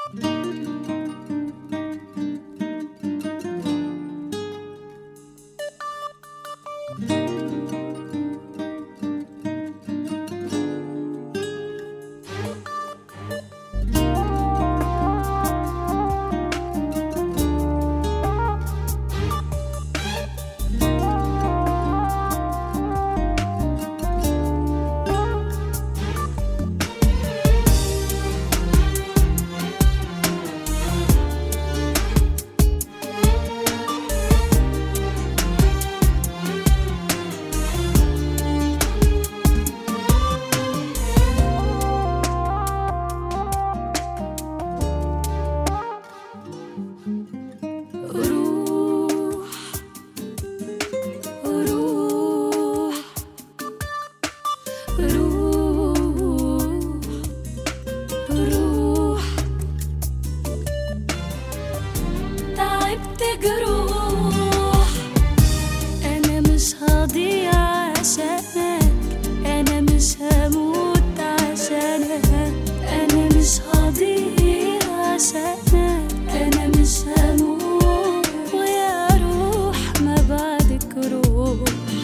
جروح أنا مش هضيع عشانك، أنا مش هموت عشانك، أنا مش هضيع عشانك، أنا مش هموت. ويا روح ما بعدك روح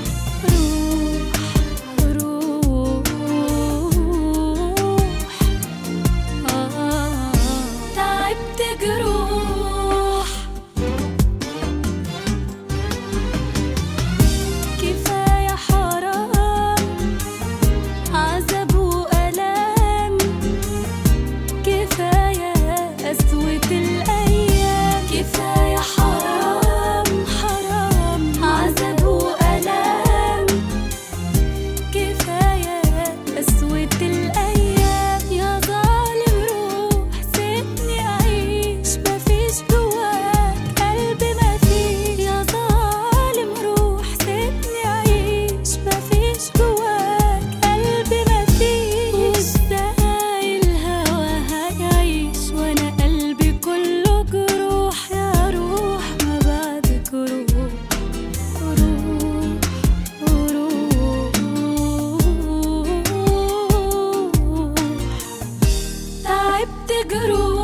روح روح. تعبت جروح، كفاية حرام عذاب وألام، كفاية قسوة الأيام، كفاية حرام حرام عذاب وألام، كفاية قسوة الأيام. يا ظالم روح سيبني أعيش، مفيش جواك قلب مفيش. يا ظالم روح سيبني أعيش، مفيش جواك قلب مفيش. وازاي الهوى هيعيش وأنا قلبي كله جروح؟ يا روح ما بعدك روح روح. تعبت جروح.